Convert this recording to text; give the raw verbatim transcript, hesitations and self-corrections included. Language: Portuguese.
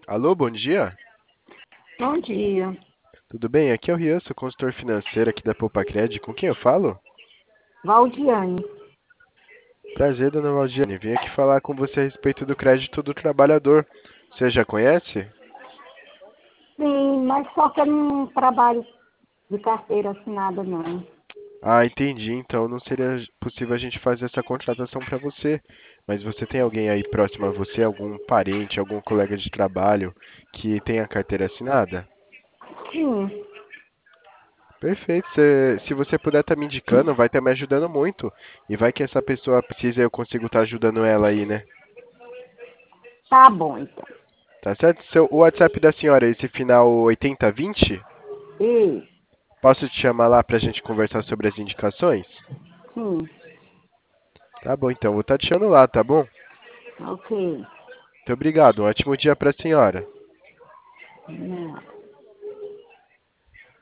Alô, bom dia. Bom dia. Tudo bem? Aqui é o Rian, sou consultor financeiro aqui da Poupa-Cred. Com quem eu falo? Valdiane. Prazer, dona Valdiane. Vim aqui falar com você a respeito do crédito do trabalhador. Você já conhece? Sim, mas só que eu não trabalho de carteira assinada, não. Ah, entendi. Então não seria possível a gente fazer essa contratação para você. Mas você tem alguém aí próximo a você, algum parente, algum colega de trabalho que tenha carteira assinada? Sim, Perfeito. Se, se você puder estar me indicando, vai estar me ajudando muito. E vai que essa pessoa precisa e eu consigo estar ajudando ela aí, né? tá bom, então. Tá certo? Seu, o WhatsApp da senhora, esse final oitenta vinte, E, posso te chamar lá pra gente conversar sobre as indicações? sim, Tá bom, então, vou estar te chamando lá, tá bom? ok. Muito obrigado, um ótimo dia pra senhora. Não.